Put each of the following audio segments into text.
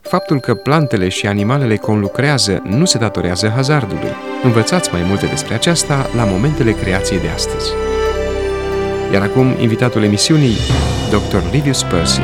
Faptul că plantele și animalele conlucrează nu se datorează hazardului. Învățați mai multe despre aceasta la momentele creației de astăzi. Iar acum, invitatul emisiunii, Dr. Livius Percy.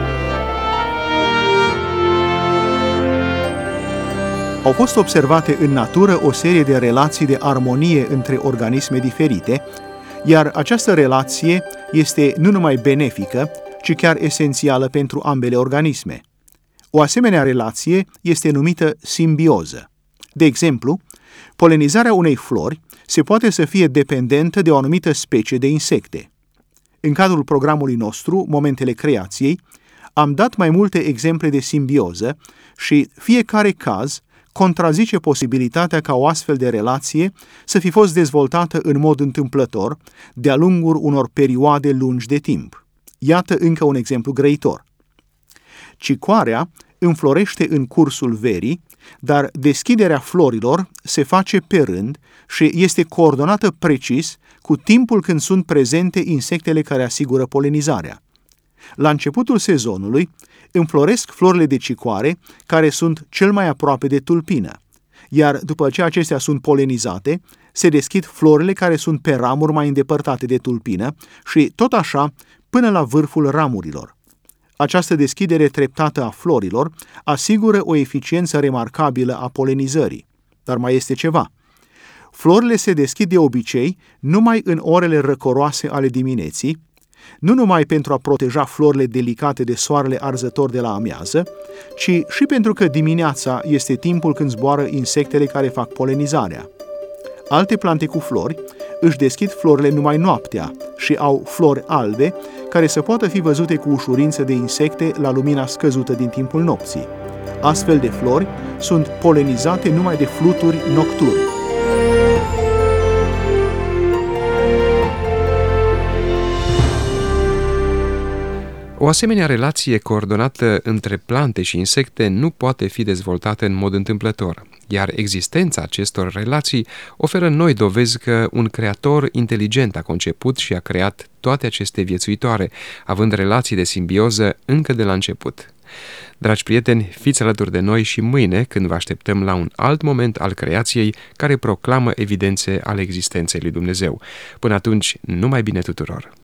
Au fost observate în natură o serie de relații de armonie între organisme diferite, iar această relație este nu numai benefică, ci chiar esențială pentru ambele organisme. O asemenea relație este numită simbioză. De exemplu, polenizarea unei flori se poate să fie dependentă de o anumită specie de insecte. În cadrul programului nostru, Momentele Creației, am dat mai multe exemple de simbioză și fiecare caz contrazice posibilitatea ca o astfel de relație să fi fost dezvoltată în mod întâmplător de-a lungul unor perioade lungi de timp. Iată încă un exemplu grăitor. Cicoarea înflorește în cursul verii, dar deschiderea florilor se face pe rând și este coordonată precis cu timpul când sunt prezente insectele care asigură polenizarea. La începutul sezonului înfloresc florile de cicoare care sunt cel mai aproape de tulpină, iar după ce acestea sunt polenizate, se deschid florile care sunt pe ramuri mai îndepărtate de tulpină și tot așa până la vârful ramurilor. Această deschidere treptată a florilor asigură o eficiență remarcabilă a polenizării. Dar mai este ceva. Florile se deschid de obicei numai în orele răcoroase ale dimineții, nu numai pentru a proteja florile delicate de soarele arzător de la amiază, ci și pentru că dimineața este timpul când zboară insectele care fac polenizarea. Alte plante cu flori își deschid florile numai noaptea și au flori albe care să poată fi văzute cu ușurință de insecte la lumina scăzută din timpul nopții. Astfel de flori sunt polenizate numai de fluturi nocturni. O asemenea relație coordonată între plante și insecte nu poate fi dezvoltată în mod întâmplător, iar existența acestor relații oferă noi dovezi că un creator inteligent a conceput și a creat toate aceste viețuitoare, având relații de simbioză încă de la început. Dragi prieteni, fiți alături de noi și mâine când vă așteptăm la un alt moment al creației care proclamă evidențe ale existenței lui Dumnezeu. Până atunci, numai bine tuturor!